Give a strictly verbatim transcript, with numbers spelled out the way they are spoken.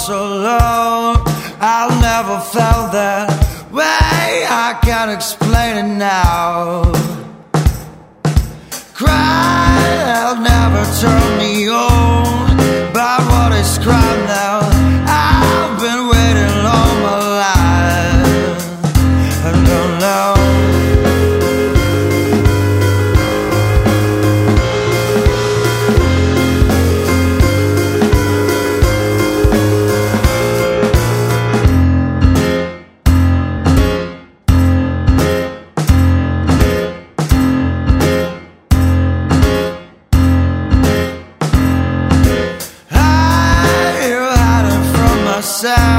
so low. I've never felt that way, I can't explain it now. Crying out never turned me on, but what is crime now? I've been waiting all my life, I don't know. Myself